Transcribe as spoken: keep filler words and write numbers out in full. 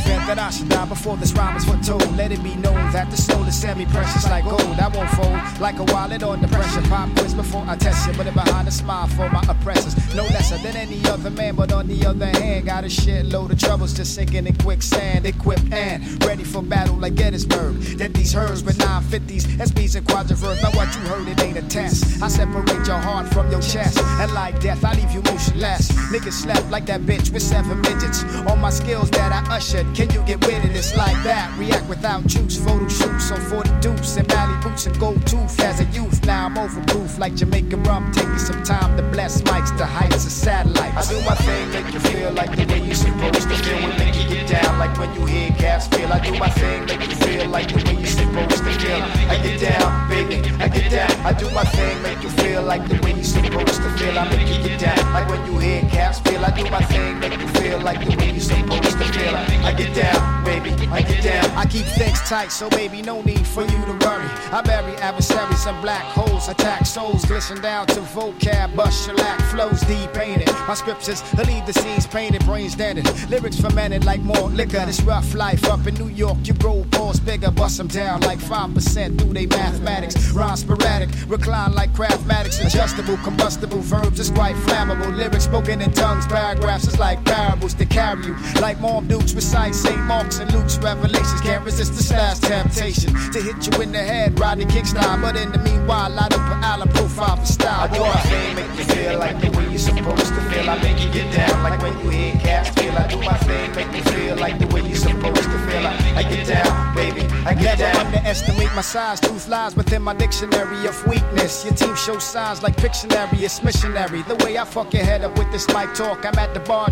event that I should die before this rhyme is foretold. Let it be known that the soul is semi-precious like gold. I won't fold like a wallet under pressure. Pop quiz before I test you, but it behind a smile for my oppressors. No lesser than any other man, but on the other hand, got a shitload of troubles just sinking in quicksand. Equipped and ready for battle like Gettysburg. That these herds with nine fifties, S Bs and quadriverse. Now what you heard, it ain't a test. I separate your heart from your chest, and like death, I leave you motionless. Niggas slept like that bitch with seven midgets. All my skills that I ushered, can you get with it? It's like that. React without juice, photo shoots on forty dupes and Mally boots and gold tooth as a youth. Now I'm overproof like Jamaican rum. Taking some time to bless mics to heights of satellites. I do my thing, make you feel like the way you're supposed to feel. When make you get down like when you hear cats feel. I do my thing, make you feel like the way you're supposed to feel. I get down, baby, I get down. I do my thing, make you feel like the way you're supposed to feel. I make you get down like when you hear cats feel. I do my thing, make you feel like the way you're supposed to feel. I get down, baby, I get down. I keep things tight, so baby, no need for you to worry. I bury adversaries and black holes, attack souls, glisten down to vocab, bust shellac, flows deep painted. My scriptures, I leave the scenes painted, brains dented. Lyrics fermented like more liquor. This rough life up in New York, you grow balls bigger, bust them down like five percent through they mathematics. Rhyme sporadic, recline like craftmatics, adjustable, combustible verbs is quite flammable. Lyrics spoken in tongues, paragraphs is like parables to carry you. Like Mom Dukes recite Saint Mark's and Luke's revelations. Can't resist the slash temptation to hit you in the head, Rodney King style. But in the meanwhile, I don't put Allen profile for style. I do my thing, make you feel like the way you're supposed to feel. I make you get down like when you hear cats feel. I do my thing, make you feel like the way you're supposed to feel. I, I get down, baby, I get Never down. Underestimate my size, truth lies within my dictionary of weakness. Your team shows signs like Pictionary, it's missionary. The way I fuck your head up with this mic talk, I'm at the bar